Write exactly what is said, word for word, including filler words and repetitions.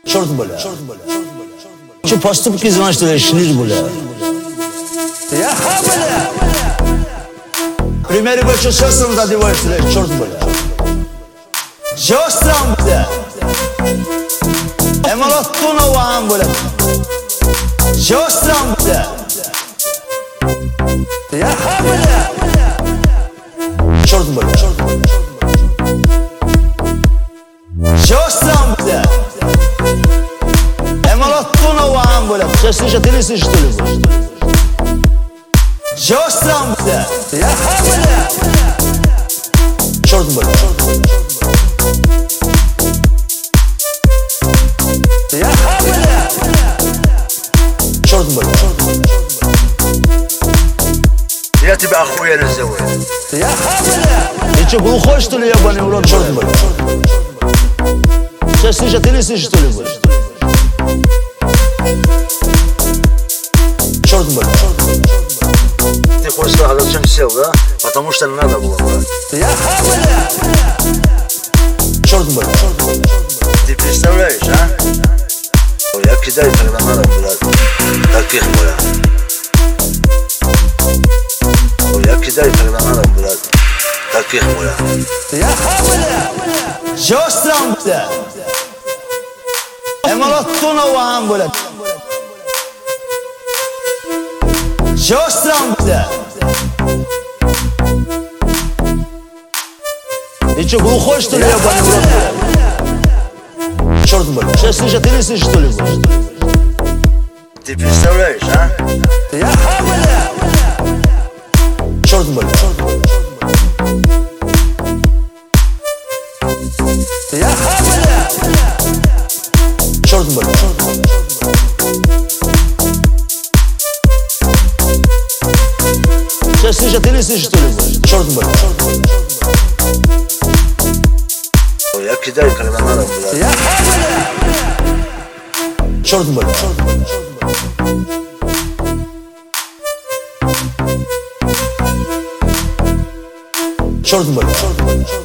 Черт, бля. Че поступки, значит, решили, бля. Яха, бля. Примеры бы, что сестрам задеваешь, бля, черт, бля. Сестрам, бля. Эмалаттуна вам, бля. Сестрам, бля. Яха, бля. Черт, бля. Сестрам, бля. Эмалаттуна вам, бля. Сейчас слышишь, а ты не слышишь, что ли, бля? Сестрам, бля. Яха, бля. Черт, бля. Яха, бля. Черт, бля. Я тебя охуенно сделаю. Яха, бля. Ты что, глухой, что ли, ебаный урод? Черт, бля. Сейчас слышишь, а ты не слышишь, что ли, бля? Черт, бля. Ты хочешь сказать, зачем сел, да? Потому что не надо было, брат. Яха, бля. Черт, бля. Ты представляешь, а? Я кидаю, когда надо, брат. Таких, брат. Я кидаю, когда надо, брат. Таких, брат. Яха, бля. Сестрам, бля. Эмалаттуна вам, бля. Сестрам, бля. Ты что, глухой, что ли, ебаный урод, бля? Черт, бля. Сейчас слышишь, а ты не слышишь, что ли, бля? Ты представляешь, а? Яха, бля. Черт, бля. Яха, бля. Черт, бля. Сейчас слышишь, а ты не слышишь, что ли, бля? Черт, бля. Я кидаю, когда надо, брат. Яха, бля. Черт, бля. Черт, бля.